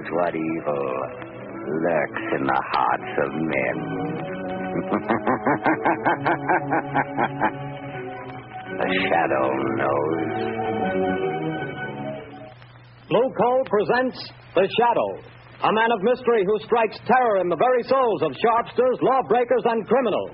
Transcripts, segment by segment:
knows what evil lurks in the hearts of men. The Shadow knows. Blue Coal presents The Shadow, a man of mystery who strikes terror in the very souls of sharpsters, lawbreakers, and criminals.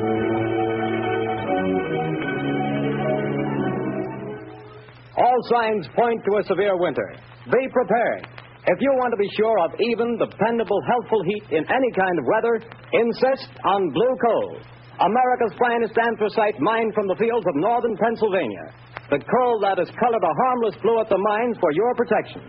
All signs point to a severe winter. Be prepared. If you want to be sure of even, dependable, healthful heat in any kind of weather, insist on Blue Coal, America's finest anthracite mined from the fields of northern Pennsylvania. The coal that is colored a harmless blue at the mines for your protection.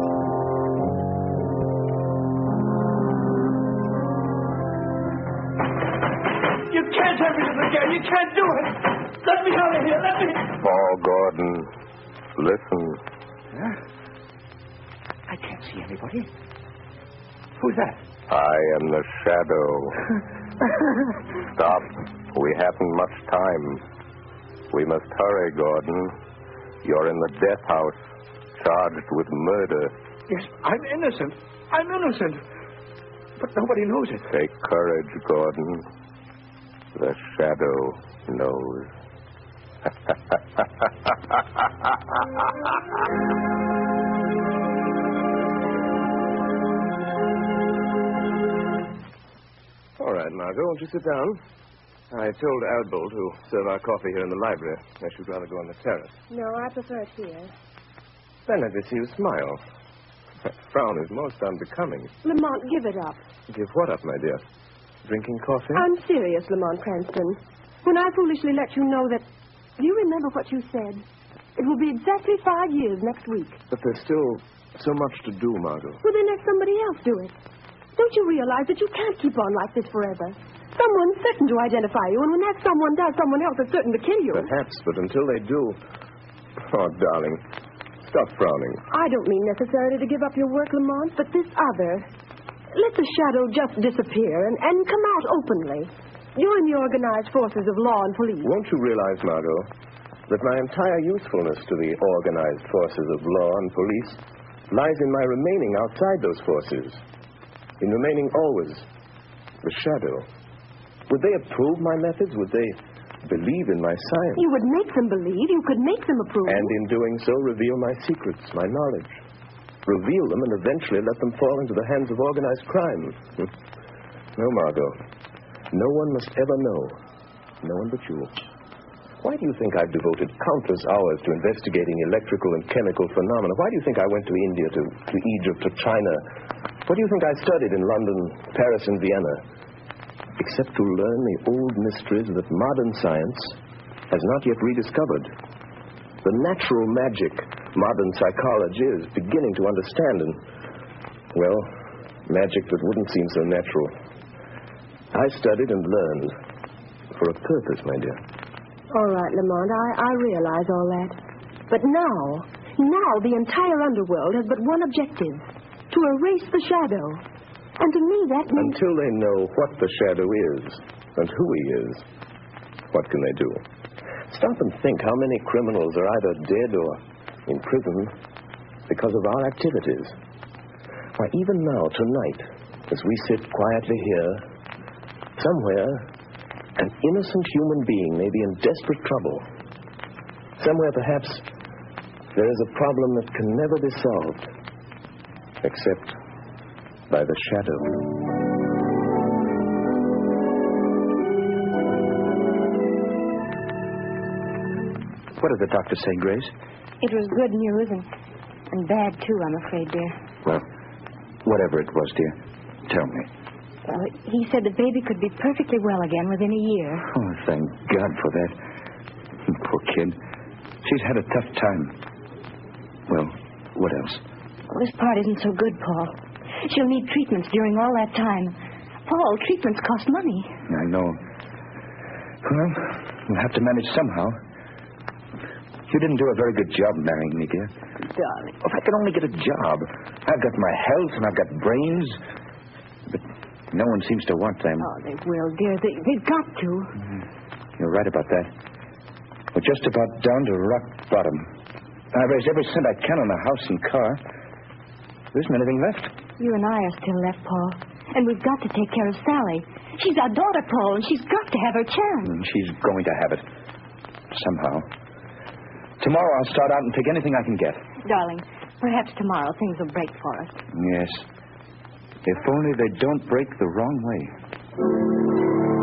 You can't have me again. You can't do it. Let me out of here. Let me... Paul Gordon, listen. Huh? I can't see anybody. Who's that? I am the Shadow. Stop. We haven't much time. We must hurry, Gordon. You're in the death house, charged with murder. Yes, I'm innocent. I'm innocent. But nobody knows it. Take courage, Gordon. The Shadow knows. All right, Margot, won't you sit down? I told Albo to serve our coffee here in the library. I should rather go on the terrace. No, I prefer it here. Then let me see you smile. That frown is most unbecoming. Lamont, give it up. Give what up, my dear? Drinking coffee? I'm serious, Lamont Cranston. When I foolishly let you know that... Do you remember what you said? It will be exactly 5 years next week. But there's still so much to do, Margot. Well, then let somebody else do it. Don't you realize that you can't keep on like this forever? Someone's certain to identify you, and when that someone does, someone else is certain to kill you. Perhaps, but until they do... Oh, darling, stop frowning. I don't mean necessarily to give up your work, Lamont, but this other. Let the Shadow just disappear and come out openly. Join the organized forces of law and police. Won't you realize, Margot, that my entire usefulness to the organized forces of law and police lies in my remaining outside those forces, in remaining always the Shadow? Would they approve my methods? Would they believe in my science? You would make them believe. You could make them approve. And in doing so, reveal my secrets, my knowledge. Reveal them and eventually let them fall into the hands of organized crime. No, Margot. No one must ever know. No one but you. Why do you think I've devoted countless hours to investigating electrical and chemical phenomena? Why do you think I went to India, to Egypt, to China? What do you think I studied in London, Paris, and Vienna? Except to learn the old mysteries that modern science has not yet rediscovered. The natural magic modern psychology is beginning to understand, and, well, magic that wouldn't seem so natural. I studied and learned for a purpose, my dear. All right, Lamont, I realize all that. But now the entire underworld has but one objective: to erase the Shadow. And to me, that means... Until they know what the Shadow is and who he is, what can they do? Stop and think how many criminals are either dead or in prison because of our activities. Why, even now, tonight, as we sit quietly here, somewhere, an innocent human being may be in desperate trouble. Somewhere, perhaps, there is a problem that can never be solved, except by the Shadow. What did the doctor say, Grace? It was good news and bad, too, I'm afraid, dear. Well, whatever it was, dear, tell me. Well, he said the baby could be perfectly well again within a year. Oh, thank God for that. Poor kid. She's had a tough time. Well, what else? Well, this part isn't so good, Paul. She'll need treatments during all that time. Paul, treatments cost money. I know. Well, we'll have to manage somehow. You didn't do a very good job marrying me, dear. Darling. If I could only get a job. I've got my health and I've got brains. But no one seems to want them. Oh, they will, dear. They've got to. You're right about that. We're just about down to rock bottom. I've raised every cent I can on a house and car. There isn't anything left. You and I are still left, Paul. And we've got to take care of Sally. She's our daughter, Paul, and she's got to have her chance. She's going to have it. Somehow. Tomorrow I'll start out and take anything I can get. Darling, perhaps tomorrow things will break for us. Yes. If only they don't break the wrong way.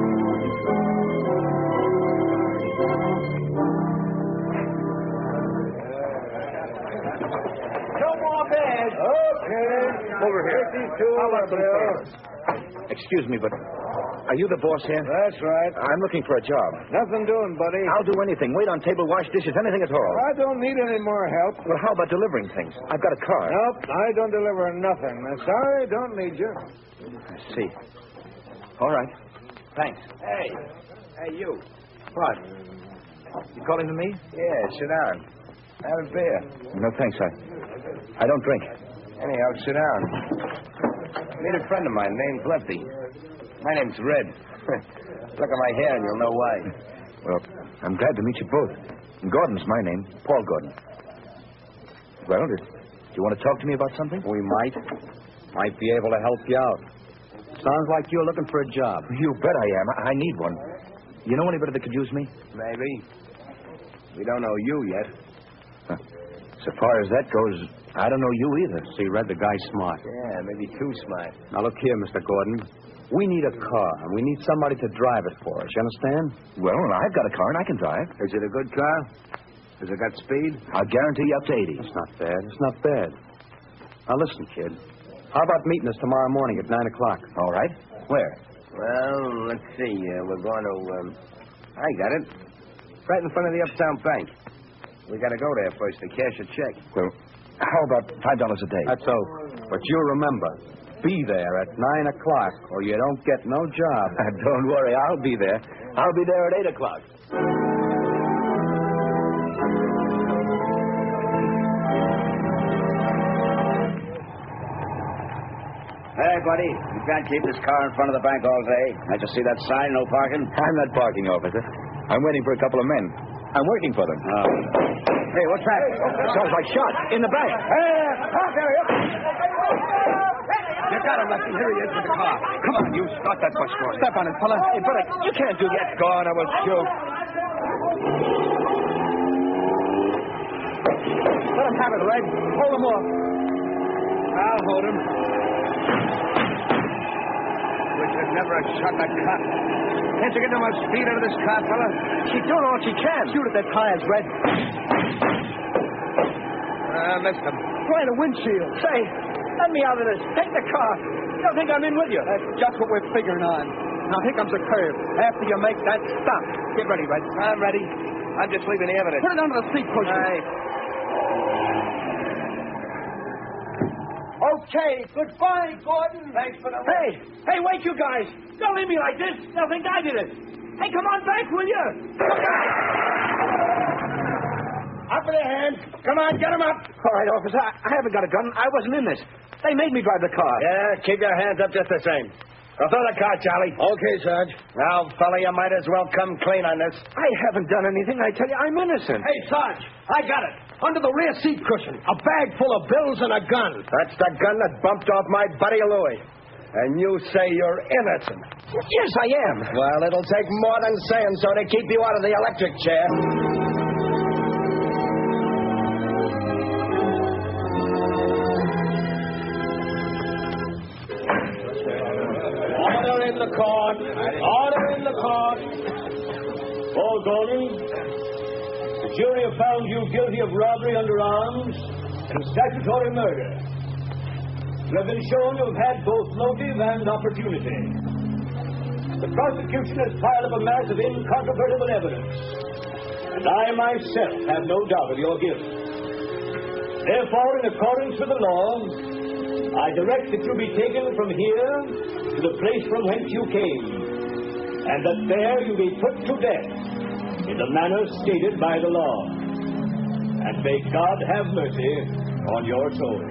Over here. How about some favors? Excuse me, but are you the boss here? That's right. I'm looking for a job. Nothing doing, buddy. I'll do anything. Wait on table, wash dishes, anything at all. I don't need any more help. Well, how about delivering things? I've got a car. Nope, I don't deliver nothing. I'm sorry, don't need you. I see. All right. Thanks. Hey, you. What? You calling to me? Yeah, sit down. Have a beer. No, thanks. I don't drink. Anyhow, sit down. Meet a friend of mine named Lefty. My name's Red. Look at my hair and you'll know why. Well, I'm glad to meet you both. Gordon's my name, Paul Gordon. Well, do you want to talk to me about something? We might be able to help you out. Sounds like you're looking for a job. You bet I am. I need one. You know anybody that could use me? Maybe. We don't know you yet. So far as that goes, I don't know you either. See, Red, the guy's smart. Yeah, maybe too smart. Now, look here, Mr. Gordon. We need a car, and we need somebody to drive it for us. You understand? Well, I've got a car, and I can drive. Is it a good car? Has it got speed? I'll guarantee you up to 80. That's not bad. It's not bad. Now, listen, kid. How about meeting us tomorrow morning at 9 o'clock? All right. Where? Well, let's see. We're going to... I got it. Right in front of the Uptown Bank. We got to go there first to cash a check. Well, how about $5 a day? That's so. But you remember, be there at 9 o'clock or you don't get no job. Don't worry, I'll be there. I'll be there at 8 o'clock. Hey, buddy, you can't keep this car in front of the bank all day. I just see that sign, no parking. I'm not parking, officer. I'm waiting for a couple of men. I'm working for them. Oh. Hey, what's that? Sounds like shots in the bank. Hey, park area! You got him, Lefty. Here he is with the car. Come on, you start that bus for us. Step on it, fella. Hey, brother, you can't do that. Go on, I will shoot. Let him have it, Red. Hold him off. I'll hold him. Wish I'd never have shot that cop. Can't you get no more speed out of this car, fella? She's doing all she can. Shoot at their tires, Red. Missed him. Right a windshield. Say, let me out of this. Take the car. You don't think I'm in with you? That's just what we're figuring on. Now, here comes a curve. After you make that stop, get ready, Red. I'm ready. I'm just leaving the evidence. Put it under the seat cushion. Right. Okay, goodbye, Gordon. Thanks for the... Hey, wait, you guys. Don't leave me like this. They'll think I did it. Hey, come on back, will you? Up with your hands. Come on, get him up. All right, officer. I haven't got a gun. I wasn't in this. They made me drive the car. Yeah, keep your hands up just the same. Now, throw the car, Charlie. Okay, Sarge. Now, fella, you might as well come clean on this. I haven't done anything. I tell you, I'm innocent. Hey, Sarge, I got it. Under the rear seat cushion. A bag full of bills and a gun. That's the gun that bumped off my buddy Louie. And you say you're innocent. Yes, I am. Well, it'll take more than saying so to keep you out of the electric chair. Order in the court. Order in the court. Paul Gordon, the jury have found you guilty of robbery under arms and statutory murder. You have been shown to have had both motive and opportunity. The prosecution has piled up a mass of incontrovertible evidence, and I myself have no doubt of your guilt. Therefore, in accordance with the law, I direct that you be taken from here to the place from whence you came, and that there you be put to death in the manner stated by the law. And may God have mercy on your soul.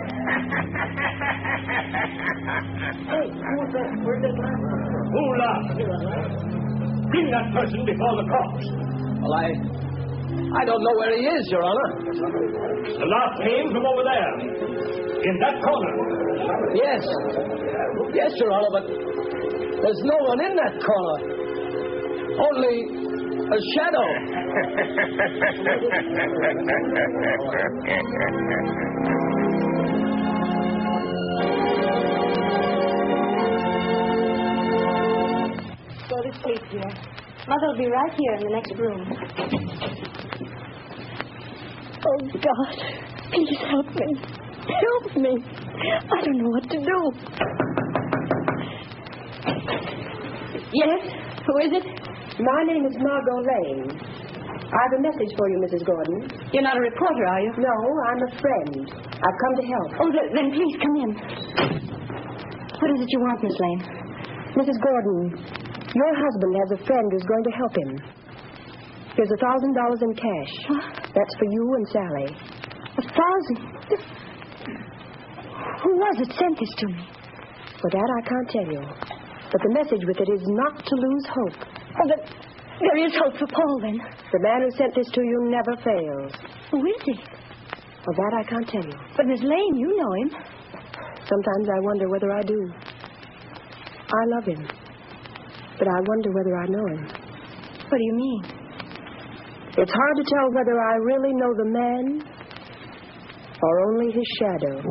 Who laughed? Bring that person before the court. Well, I don't know where he is, Your Honor. The laugh came from over there. In that corner. Yes. Yes, Your Honor, but there's no one in that corner. Only a shadow. Go to sleep, dear. Mother will be right here in the next room. Oh, God. Please help me. Help me. I don't know what to do. Yes? Who is it? My name is Margot Lane. I have a message for you, Mrs. Gordon. You're not a reporter, are you? No, I'm a friend. I've come to help. Oh, then please come in. What is it you want, Miss Lane? Mrs. Gordon, your husband has a friend who's going to help him. Here's $1,000 in cash. That's for you and Sally. 1,000? Who was it sent this to me? For that, I can't tell you. But the message with it is not to lose hope. Oh, but there is hope for Paul, then. The man who sent this to you never fails. Who is he? For that, I can't tell you. But, Miss Lane, you know him. Sometimes I wonder whether I do. I love him. But I wonder whether I know him. What do you mean? It's hard to tell whether I really know the man or only his shadow.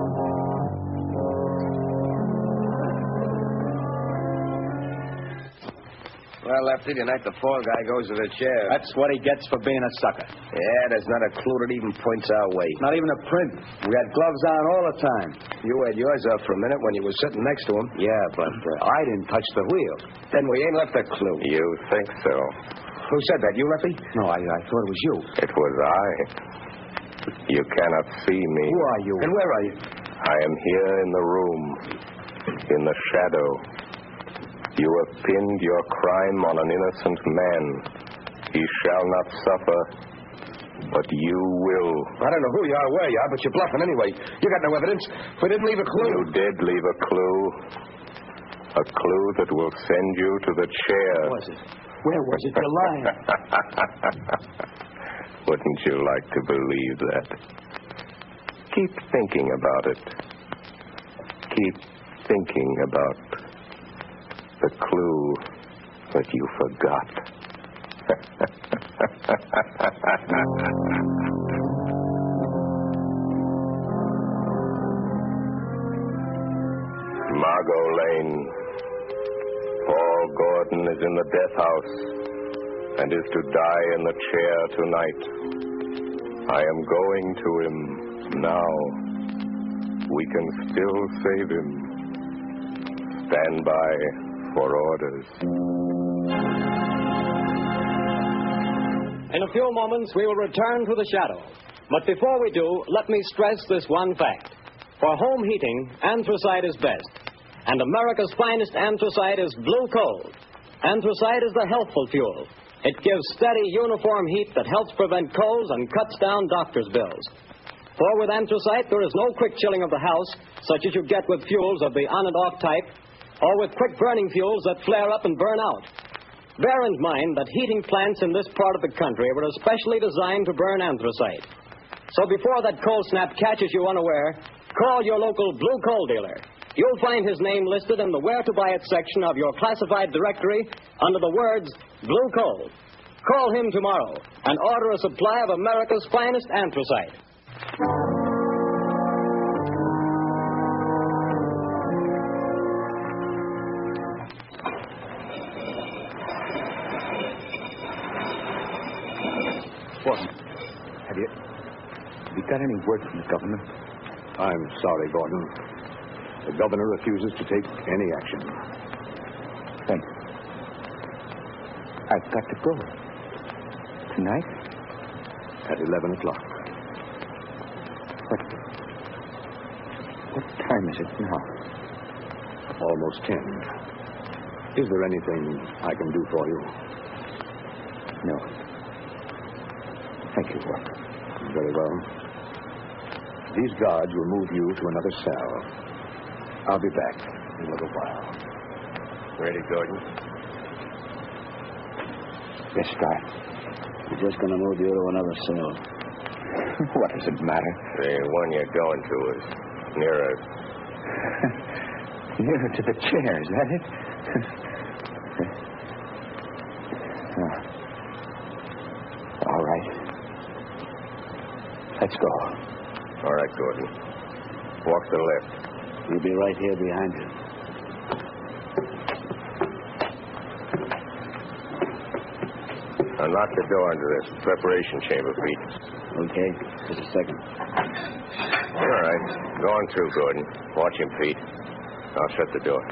Well, Lefty, tonight the fall guy goes to the chair. That's what he gets for being a sucker. Yeah, there's not a clue that even points our way. Not even a print. We had gloves on all the time. You had yours up for a minute when you were sitting next to him. Yeah, but I didn't touch the wheel. Then we ain't left a clue. You think so? Who said that? You, Lefty? No, I thought it was you. It was I. You cannot see me. Who are you? And where are you? I am here in the room, in the shadow. You have pinned your crime on an innocent man. He shall not suffer, but you will. I don't know who you are or where you are, but you're bluffing anyway. You got no evidence. We didn't leave a clue. You did leave a clue. A clue that will send you to the chair. Where was it? Where was it? You're lying. Wouldn't you like to believe that? Keep thinking about it. Keep thinking about the clue that you forgot. Margot Lane. Paul Gordon is in the death house and is to die in the chair tonight. I am going to him now. We can still save him. Stand by for orders. In a few moments, we will return to the shadow. But before we do, let me stress this one fact. For home heating, anthracite is best. And America's finest anthracite is blue coal. Anthracite is the healthful fuel. It gives steady, uniform heat that helps prevent colds and cuts down doctor's bills. For with anthracite, there is no quick chilling of the house, such as you get with fuels of the on and off type, or with quick-burning fuels that flare up and burn out. Bear in mind that heating plants in this part of the country were especially designed to burn anthracite. So before that cold snap catches you unaware, call your local blue coal dealer. You'll find his name listed in the Where to Buy It section of your classified directory under the words Blue Coal. Call him tomorrow and order a supply of America's finest anthracite. Gordon, have you got any word from the governor? I'm sorry, Gordon. The governor refuses to take any action. Thanks. I've got to go. Tonight? At 11 o'clock. What time is it now? Almost 10. Is there anything I can do for you? No. Thank you, Walter. Very well. These guards will move you to another cell. I'll be back in a little while. Ready, Gordon? Yes, Guy. We're just going to move you to another cell. What does it matter? The one you're going to is nearer. Nearer to the chair, is that it? All right. Let's go. All right, Gordon. Walk to the left. We'll be right here behind you. Now lock the door into this preparation chamber, Pete. Okay, just a second. All right. Go on through, Gordon. Watch him, Pete. I'll shut the door.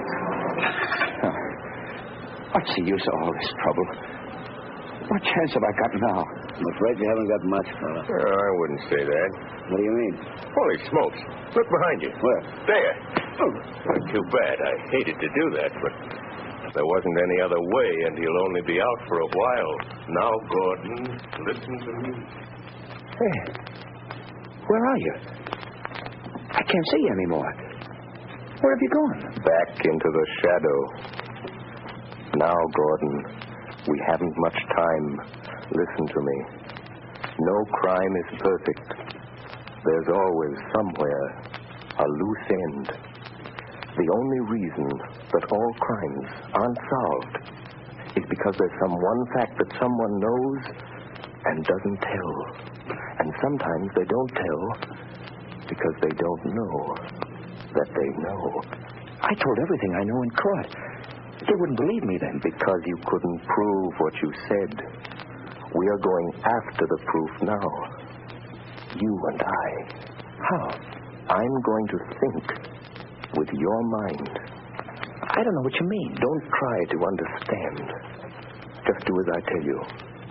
What's the use of all this trouble? What chance have I got now? I'm afraid you haven't got much, fella. I wouldn't say that. What do you mean? Holy smokes. Look behind you. Where? There. Oh, too bad. I hated to do that, but there wasn't any other way, and he'll only be out for a while. Now, Gordon, listen to me. Hey, where are you? I can't see you anymore. Where have you gone? Back into the shadow. Now, Gordon, we haven't much time. Listen to me. No crime is perfect. There's always somewhere a loose end. The only reason that all crimes aren't solved is because there's some one fact that someone knows and doesn't tell. And sometimes they don't tell because they don't know that they know. I told everything I know in court. They wouldn't believe me then. Because you couldn't prove what you said. We are going after the proof now. You and I. How? I'm going to think with your mind. I don't know what you mean. Don't try to understand. Just do as I tell you.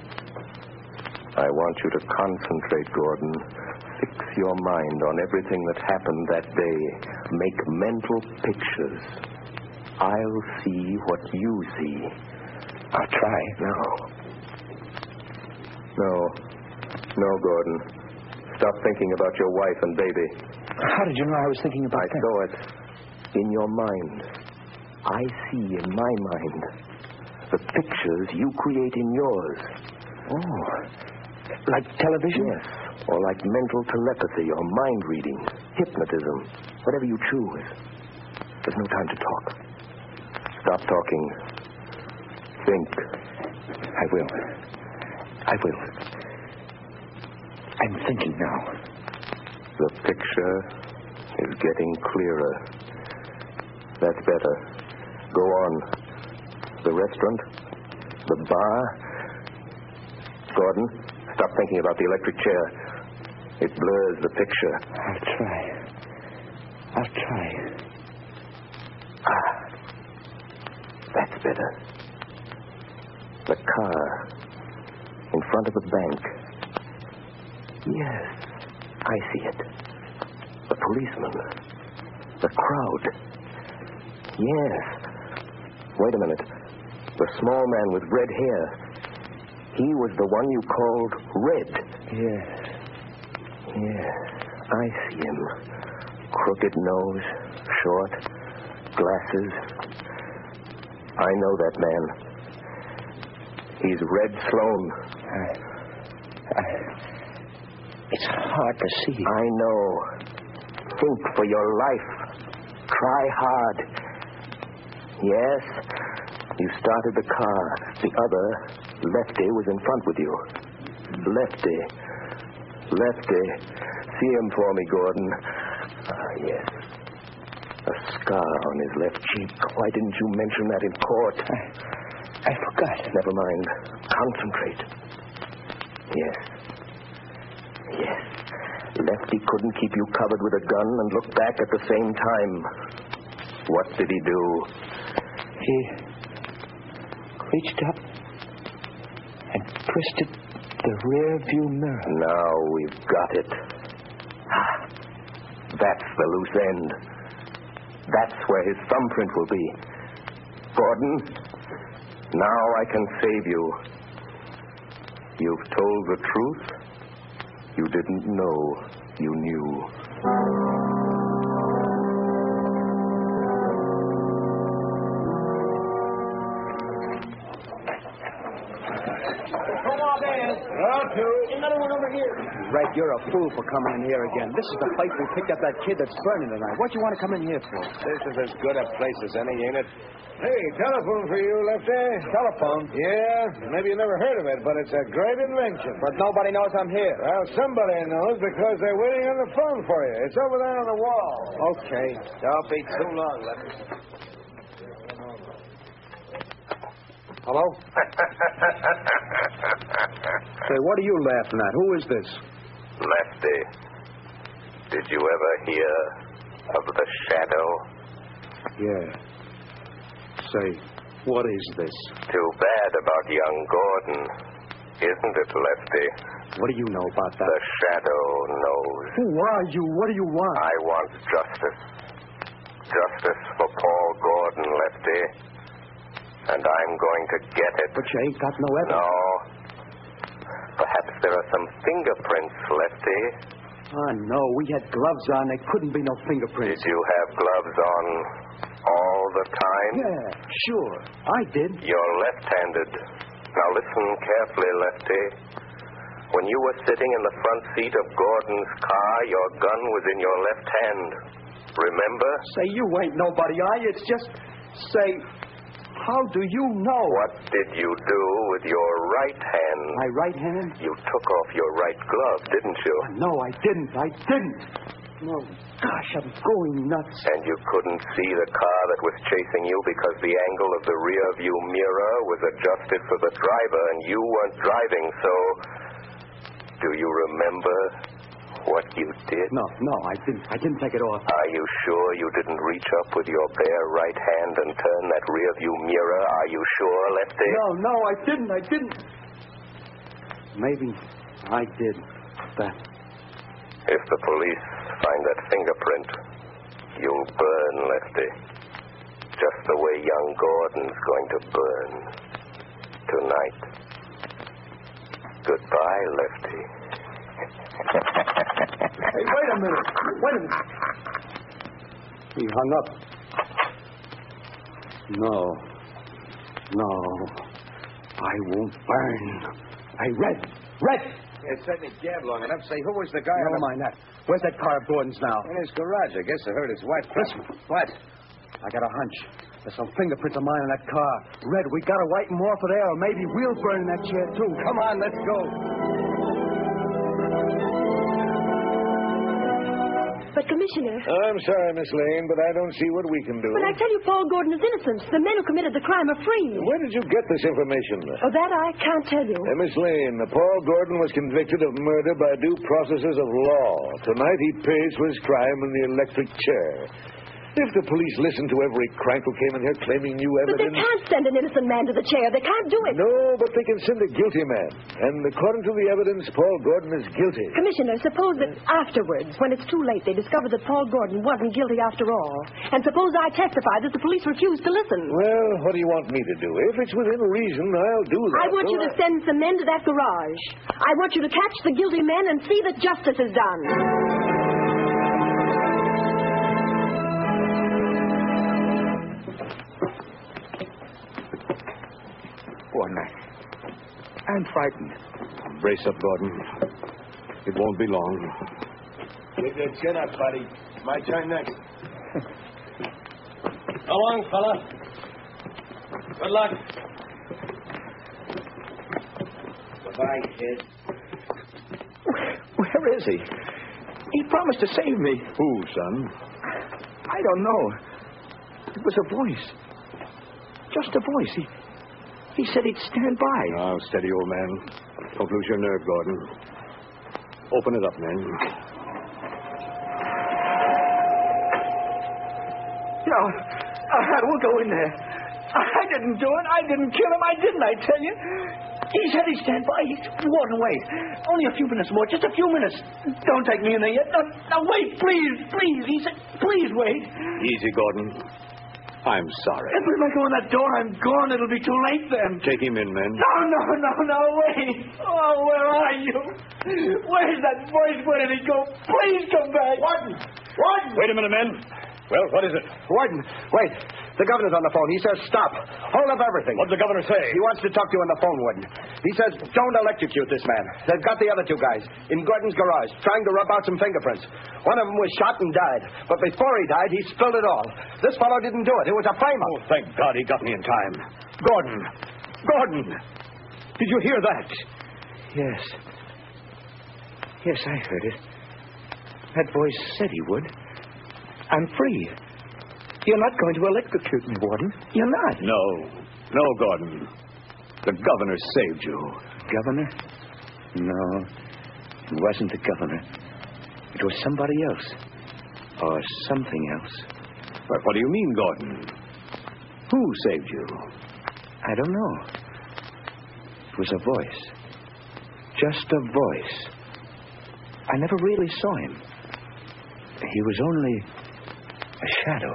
I want you to concentrate, Gordon. Fix your mind on everything that happened that day. Make mental pictures. I'll see what you see. I'll try. No, Gordon. Stop thinking about your wife and baby. How did you know I was thinking about that? I saw it in your mind. I see in my mind the pictures you create in yours. Oh, like television? Yes, or like mental telepathy or mind reading, hypnotism, whatever you choose. There's no time to talk. Stop talking. Think. I will. I'm thinking now. The picture is getting clearer. That's better. Go on. The restaurant? The bar? Gordon, stop thinking about the electric chair. It blurs the picture. I'll try. That's better. The car in front of the bank. Yes, I see it. The policeman. The crowd. Yes. Wait a minute. The small man with red hair. He was the one you called Red. Yes, I see him. Crooked nose, short, glasses. I know that man. He's Red Sloan. It's hard to see. I know. Think for your life. Try hard. Yes, you started the car. The other, Lefty, was in front with you. Lefty. See him for me, Gordon. Yes. A scar on his left cheek. Why didn't you mention that in court? I forgot. Never mind. Concentrate. Yes. Lefty couldn't keep you covered with a gun and look back at the same time. What did he do? He reached up and twisted the rear view mirror. Now we've got it. That's the loose end. That's where his thumbprint will be. Gordon, now I can save you. You've told the truth. You didn't know you knew. Come on in. Red, you're a fool for coming in here again. This is the place we picked up that kid that's burning tonight. What do you want to come in here for? This is as good a place as any, ain't it? Hey, telephone for you, Lefty. Telephone? Yeah, maybe you never heard of it, but it's a great invention. But nobody knows I'm here. Well, somebody knows because they're waiting on the phone for you. It's over there on the wall. Okay. Don't be too long, Lefty. Hello? Say, what are you laughing at? Who is this? Lefty, did you ever hear of the Shadow? Yeah. Say, what is this? Too bad about young Gordon, isn't it, Lefty? What do you know about that? The Shadow knows. Who are you? What do you want? I want justice. Justice for Paul Gordon, Lefty. And I'm going to get it. But you ain't got no evidence. No. Perhaps there are some fingerprints, Lefty. Oh, no. We had gloves on. There couldn't be no fingerprints. Did you have gloves on all the time? Yeah, sure. I did. You're left-handed. Now listen carefully, Lefty. When you were sitting in the front seat of Gordon's car, your gun was in your left hand. Remember? Say, you ain't nobody, are you? It's just... Say, how do you know? What did you do with your right hand? My right hand? You took off your right glove, didn't you? No, I didn't. I didn't. No, gosh, I'm going nuts. And you couldn't see the car that was chasing you because the angle of the rear view mirror was adjusted for the driver and you weren't driving, so... Do you remember what you did? No, I didn't take it off. Are you sure you didn't reach up with your bare right hand and turn that rear view mirror? Are you sure, Lefty? No, I didn't. Maybe I did that. If the police find that fingerprint, you'll burn, Lefty. Just the way young Gordon's going to burn tonight. Goodbye, Lefty. Hey, wait a minute. He hung up. No. I won't burn. Hey, Red! It's taking Gab long enough. Say, who was the guy? Never mind that. Where's that car of Gordon's now? In his garage. I guess I heard his wife. Listen. What? I got a hunch. There's some fingerprints of mine in that car. Red, we gotta wipe them off of there, or maybe we'll burn in that chair, too. Come on, let's go. But, Commissioner... I'm sorry, Miss Lane, but I don't see what we can do. But I tell you, Paul Gordon is innocent. The men who committed the crime are free. Where did you get this information? Oh, that I can't tell you. Miss Lane, Paul Gordon was convicted of murder by due processes of law. Tonight he pays for his crime in the electric chair. If the police listen to every crank who came in here claiming new But evidence... they can't send an innocent man to the chair. They can't do it. No, but they can send a guilty man. And according to the evidence, Paul Gordon is guilty. Commissioner, suppose that afterwards, when it's too late, they discover that Paul Gordon wasn't guilty after all. And suppose I testify that the police refused to listen. Well, what do you want me to do? If it's within reason, I'll do that. I want you to send some men to that garage. I want you to catch the guilty men and see that justice is done. Gordon, I'm frightened. Brace up, Gordon. It won't be long. Keep your chin up, buddy. My turn next. So long, fella. Good luck. Goodbye, kid. Where is he? He promised to save me. Who, son? I don't know. It was a voice. Just a voice. He said he'd stand by. Now, steady, old man. Don't lose your nerve, Gordon. Open it up, man. No, we'll go in there. I didn't do it. I didn't kill him. I didn't, I tell you. He said he'd stand by. He's walking away. Only a few minutes more. Just a few minutes. Don't take me in there yet. No, wait, please. He said, please wait. Easy, Gordon. I'm sorry. If I go in that door, I'm gone. It'll be too late then. Take him in, men. No, wait. Oh, where are you? Where's that voice? Where did he go? Please come back. Warden! Wait a minute, men. Well, what is it? Warden, wait. The governor's on the phone. He says stop. Hold up everything. What'd the governor say? He wants to talk to you on the phone, Warden. He says don't electrocute this man. They've got the other two guys in Gordon's garage trying to rub out some fingerprints. One of them was shot and died. But before he died, he spilled it all. This fellow didn't do it. It was a frame-up. Oh, thank God he got me in time. Gordon! Gordon! Did you hear that? Yes. Yes, I heard it. That voice said he would. I'm free. You're not going to electrocute me, Warden. You're not. No, Gordon. The governor saved you. Governor? No, it wasn't the governor. It was somebody else. Or something else. But what do you mean, Gordon? Who saved you? I don't know. It was a voice. Just a voice. I never really saw him. He was only a shadow.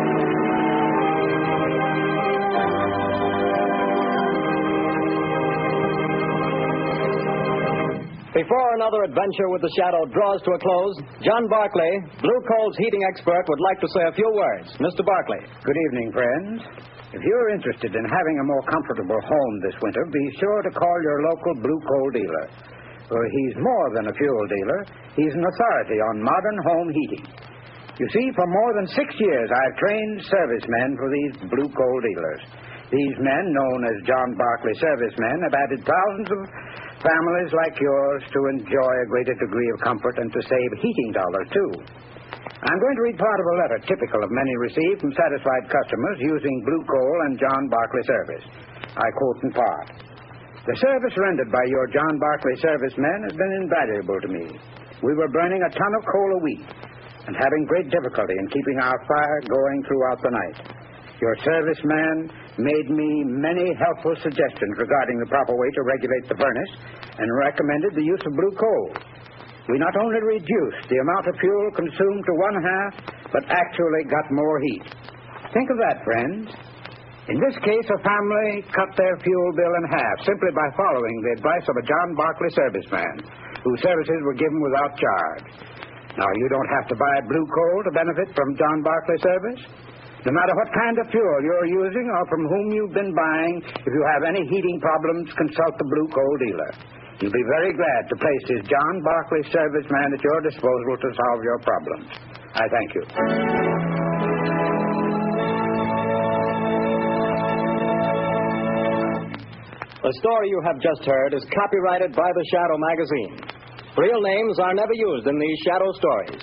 Before another adventure with the Shadow draws to a close, John Barclay, Blue Coal's heating expert, would like to say a few words. Mr. Barclay. Good evening, friends. If you're interested in having a more comfortable home this winter, be sure to call your local Blue Coal dealer. For he's more than a fuel dealer. He's an authority on modern home heating. You see, for more than 6 years, I've trained servicemen for these Blue Coal dealers. These men, known as John Barclay servicemen, have added thousands of families like yours to enjoy a greater degree of comfort and to save heating dollars, too. I'm going to read part of a letter typical of many received from satisfied customers using Blue Coal and John Barclay service. I quote in part. The service rendered by your John Barclay servicemen has been invaluable to me. We were burning a ton of coal a week and having great difficulty in keeping our fire going throughout the night. Your serviceman made me many helpful suggestions regarding the proper way to regulate the furnace and recommended the use of Blue Coal. We not only reduced the amount of fuel consumed to 1/2, but actually got more heat. Think of that, friends. In this case, a family cut their fuel bill in half simply by following the advice of a John Barclay serviceman, whose services were given without charge. Now, you don't have to buy Blue Coal to benefit from John Barclay service. No matter what kind of fuel you're using or from whom you've been buying, if you have any heating problems, consult the Blue Coal dealer. He'll be very glad to place his John Barclay serviceman at your disposal to solve your problems. I thank you. The story you have just heard is copyrighted by the Shadow magazine. Real names are never used in these Shadow stories.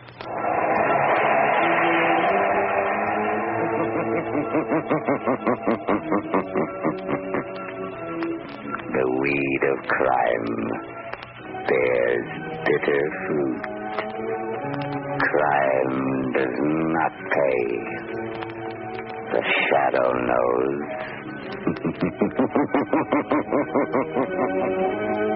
The weed of crime bears bitter fruit. Crime does not pay. The Shadow knows.